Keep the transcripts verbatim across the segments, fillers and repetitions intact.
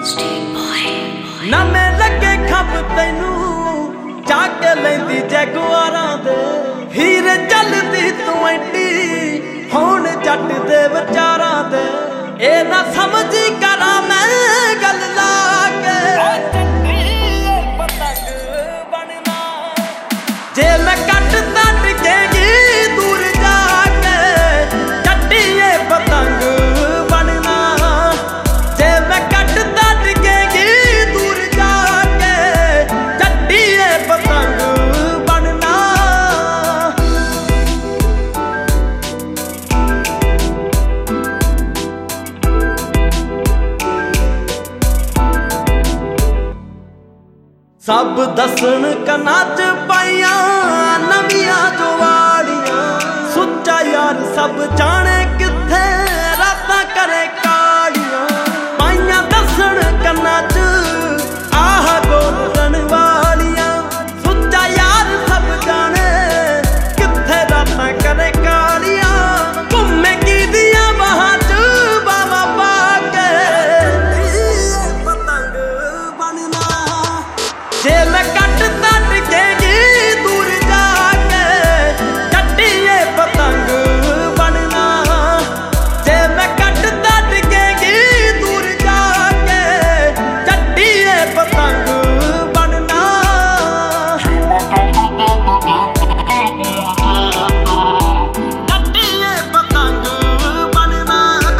ना मैं लगे खप तैनू जाके लैंदी जैगुआरां दे हीरे चलदी तू एडी हुण जट दे विचारां दे ए ना समझी करा मैं गल ला के जे मैं कट तट केगी दूर जाके चट्टिए पतंग बनना जे मैं कट तट केगी दूर जाके चट्टिए पतंग बनना सब दसन कन्ना च पाइयां नवियां जुवाड़ियां सुच्चा यार सब जाने किथे रातां करे काड़ियां पाइयां दसन कन्ना च आह गोलन वालियां सुच्चा यार सब जाने किथे रातां करे काड़ियां घूमे की दियां बाहां च बावा पा के पतंग बनना जे मैं कट तट केगी दूर जाके चट्टिए पतंग बनना जे मैं कट तट केगी दूर जाके चट्टिए पतंग बनना चट्टिए पतंग बनना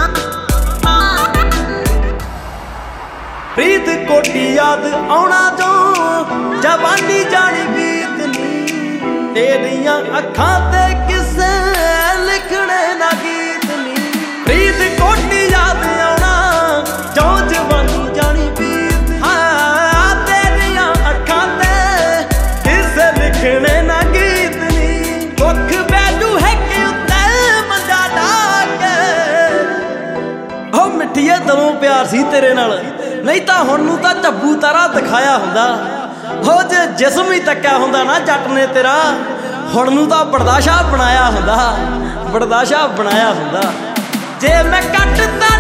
प्रीत कोटी याद आउणा जो जवानी जानी बीतनी तेरियां अखां ते किसे लिखने ना गीतनी प्रीत कोटी याद आउणा जो जवानी जानी बीतनी हाँ तेरियां अखां ते किसे लिखने ना गीतनी दुख बैजू है कि उत्ते मंजा डाके हो मिठिए दिलों प्यार सी तेरे नाल नहीं तां हुण नूं तां झब्बू तारा दिखाया हुंदा हो जे जिस्म ही तक्या हुंदा ना जट ने तेरा हुण नूं तां बड़दा शाह बनाया हुंदा बड़दा शाह बनाया हुंदा जे मैं कट